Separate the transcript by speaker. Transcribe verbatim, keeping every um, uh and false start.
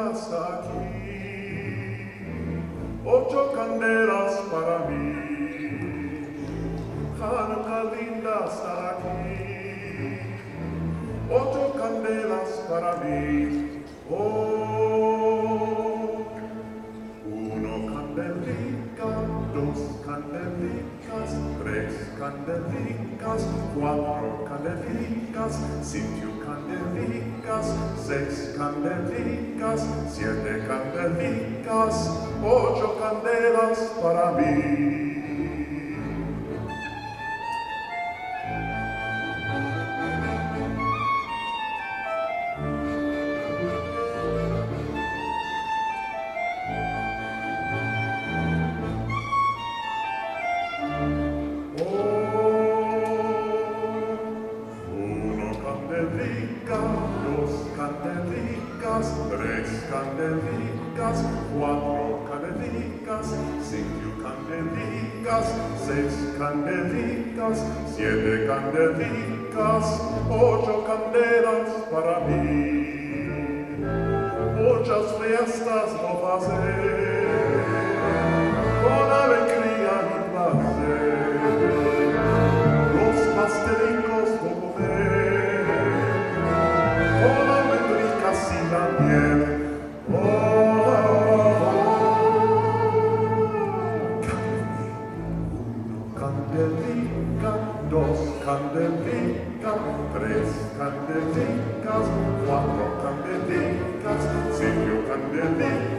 Speaker 1: candelas aquí, ocho candelas para mí. Hanukkah linda estar aquí, ocho candelas para mí. Oh, uno candelica, dos candelicas, tres candelicas, cuatro candelicas, cinco candelicas, seis candelicas, siete candelicas, ocho candelas para mí. Dos candelicas, tres candelicas, cuatro candelicas, cinco candelicas, seis candelicas, siete candelicas, ocho candelas para mí. Muchas fiestas no hacer, con alegría y placer, los pastelitos no comer, con almendricas y la miel. Oh, oh, oh. Uno candelica, dos candelicas, tres candelicas, cuatro candelicas, cinco candelicas,